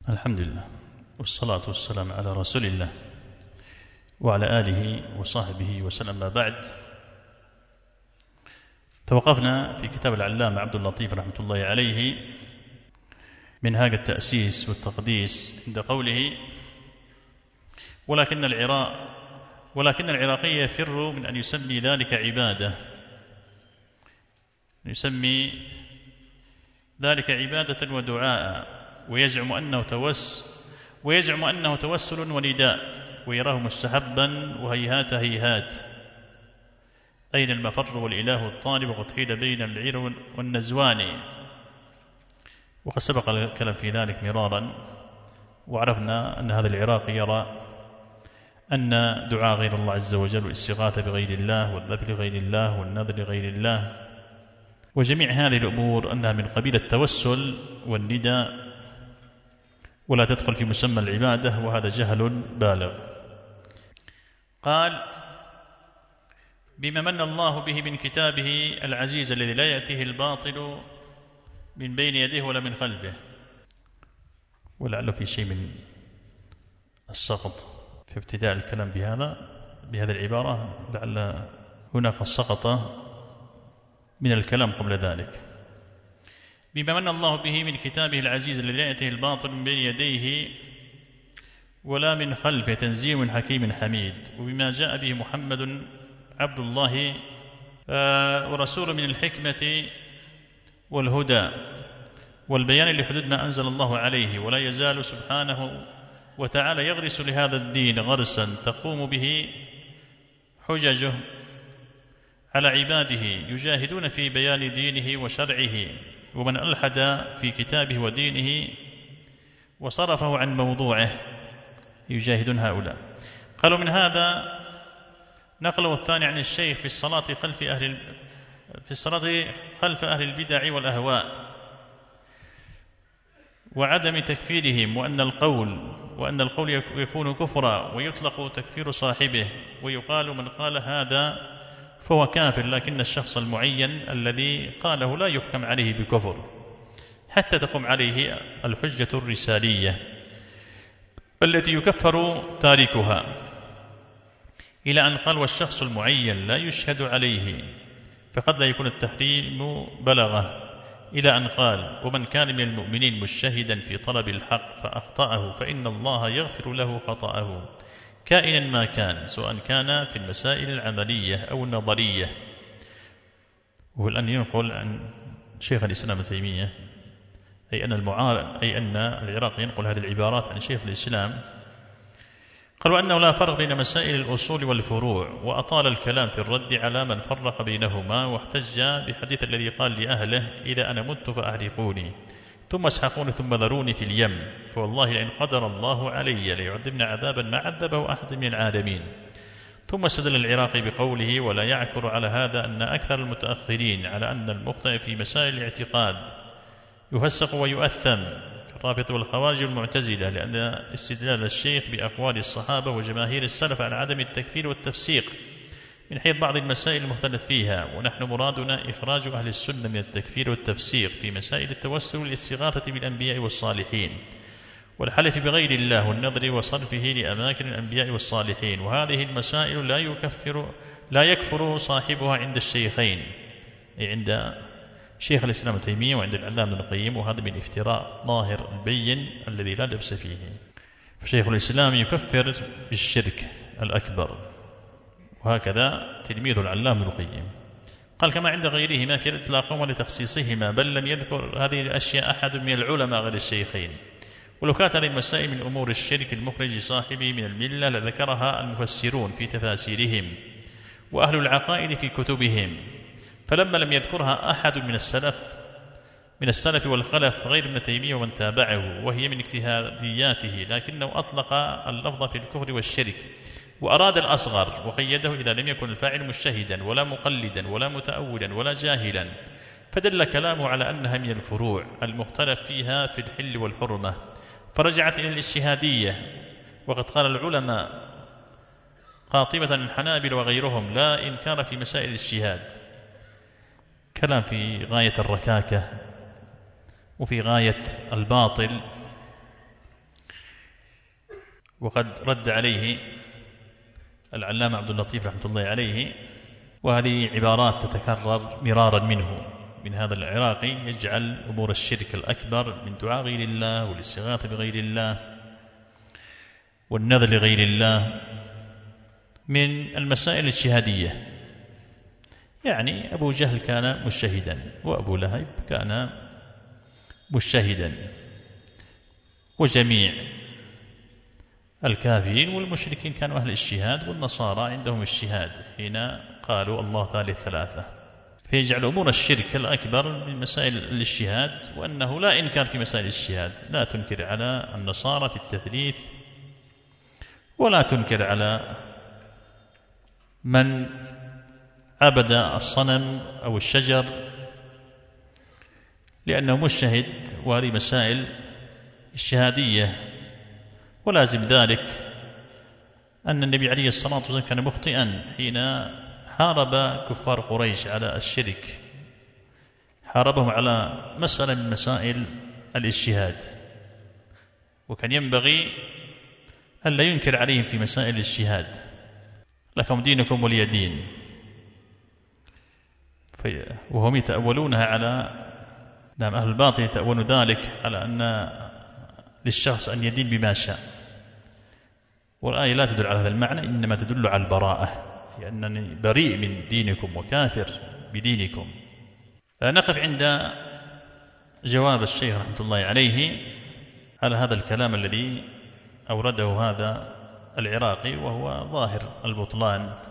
الحمد لله والصلاة والسلام على رسول الله وعلى آله وصحبه وسلم. ما بعد، توقفنا في كتاب العلامة عبد اللطيف رحمة الله عليه منهاج التأسيس والتقديس عند قوله: ولكن العراقي يفر من أن يسمي ذلك عبادة، يسمي ذلك عبادة ودعاء، ويزعم أنه توسل ونداء، ويراه مستحبا، وهيهات هيهات أين المفر والإله الطالب، وقد حيل بين العير والنزوان. وقد سبق الكلام في ذلك مرارا، وعرفنا أن هذا العراقي يرى أن دعاء غير الله عز وجل والاستغاثة بغير الله والذبح لغير الله والنذر لغير الله وجميع هذه الأمور أنها من قبيل التوسل والنداء، ولا تدخل في مسمى العبادة، وهذا جهل بالغ. قال: بما من الله به من كتابه العزيز الذي لا يأتيه الباطل من بين يديه ولا من خلفه. ولعله في شيء من السقط في ابتداء الكلام بهذا العبارة، لعل هناك سقط من الكلام قبل ذلك. بما من الله به من كتابه العزيز الذي لا يأتيه الباطل من بين يديه ولا من خلفه، تنزيل من حكيم حميد. وبما جاء به محمد عبد الله ورسول من الحكمة والهدى والبيان لحدود ما أنزل الله عليه، ولا يزال سبحانه وتعالى يغرس لهذا الدين غرسا تقوم به حججه على عباده يجاهدون في بيان دينه وشرعه. ومن ألحد في كتابه ودينه وصرفه عن موضوعه يجاهدون هؤلاء. قالوا: من هذا نقله الثاني عن الشيخ في الصلاة خلف أهل البدع والأهواء، وعدم تكفيرهم، وأن القول يكون كفرا ويطلق تكفير صاحبه، ويقال من قال هذا فهو كافر، لكن الشخص المعين الذي قاله لا يحكم عليه بكفر حتى تقوم عليه الحجة الرسالية التي يكفر تاركها، إلى أن قال: والشخص المعين لا يشهد عليه، فقد لا يكون التحريم بلغه، إلى أن قال: ومن كان من المؤمنين مجتهدا في طلب الحق فأخطأه فإن الله يغفر له خطأه كائنا ما كان، سواء كان في المسائل العملية أو النظرية. والآن ينقل عن شيخ الإسلام ابن تيمية أي أن العراقي ينقل هذه العبارات عن شيخ الإسلام، قال: وأنه لا فرق بين مسائل الأصول والفروع، وأطال الكلام في الرد على من فرق بينهما، واحتج بحديث الذي قال لأهله: إذا أنا مت فأحرقوني ثم اسحقوني ثم ذروني في اليم، فوالله لئن قدر الله علي ليعذبن عذابا ما عذبه أحد من العالمين. ثم استدل العراقي بقوله: ولا يعكر على هذا أن أكثر المتأخرين على أن المخطئ في مسائل الاعتقاد يفسق ويؤثم كالرافضة والخوارج والمعتزلة، لأن استدلال الشيخ بأقوال الصحابة وجماهير السلف على عدم التكفير والتفسيق من حيث بعض المسائل المختلف فيها، ونحن مرادنا إخراج أهل السنة من التكفير والتفسيق في مسائل التوسل والاستغاثة بالأنبياء والصالحين والحلف بغير الله والنظر وصرفه لأماكن الأنبياء والصالحين. وهذه المسائل لا يكفر صاحبها عند الشيخين، أي عند شيخ الإسلام ابن تيمية وعند العلامة ابن القيم، وهذا من افتراء ظاهر البين الذي لا لبس فيه. فشيخ الإسلام يكفر بالشرك الأكبر، وهكذا تلميذ العلامة ابن القيم. قال: كما عند غيرهما في إطلاقهما لتخصيصهما، بل لم يذكر هذه الأشياء أحد من العلماء غير الشيخين. ولو كانت هذه المسائل من أمور الشرك المخرج صاحبه من الملة لذكرها المفسرون في تفاسيرهم وأهل العقائد في كتبهم، فلما لم يذكرها أحد من السلف والخلف غير ابن تيمية ومن تابعه، وهي من اجتهادياته، لكنه أطلق اللفظ في الكفر والشرك وأراد الأصغر، وقيده إذا لم يكن الفاعل مجتهدا ولا مقلدا ولا متأولا ولا جاهلا، فدل كلامه على أنها من الفروع المختلف فيها في الحل والحرمة، فرجعت إلى الاجتهادية. وقد قال العلماء قاطبة الحنابل وغيرهم: لا إنكار في مسائل الاجتهاد. كلام في غاية الركاكة وفي غاية الباطل، وقد رد عليه العلامة عبد اللطيف رحمة الله عليه، وهذه عبارات تتكرر مرارا منه من هذا العراقي، يجعل أمور الشرك الأكبر من دعاء غير الله والاستغاثة بغير الله والنذر لغير الله من المسائل الاجتهادية. يعني أبو جهل كان مجتهدا، وأبو لهب كان مجتهدا، وجميع الكافرين والمشركين كانوا أهل الاجتهاد، والنصارى عندهم اجتهاد حين قالوا الله ثالث ثلاثة. فيجعل أمور الشرك الأكبر من مسائل الاجتهاد، وأنه لا إنكار في مسائل الاجتهاد، لا تنكر على النصارى في التثليث، ولا تنكر على من عبد الصنم أو الشجر، لأنه مجتهد، وهذه مسائل اجتهادية. ولازم ذلك أن النبي عليه الصلاة والسلام كان مخطئا حين حارب كفار قريش على الشرك، حاربهم على مسألة من مسائل الاجتهاد، وكان ينبغي أن لا ينكر عليهم في مسائل الاجتهاد. لكم دينكم ولي دين. وهم يتأولونها على أهل الباطل يتأولون ذلك على أن للشخص أن يدين بما شاء، والآية لا تدل على هذا المعنى، إنما تدل على البراءة، لأنني بريء من دينكم وكافر بدينكم. فنقف عند جواب الشيخ رحمة الله عليه على هذا الكلام الذي أورده هذا العراقي، وهو ظاهر البطلان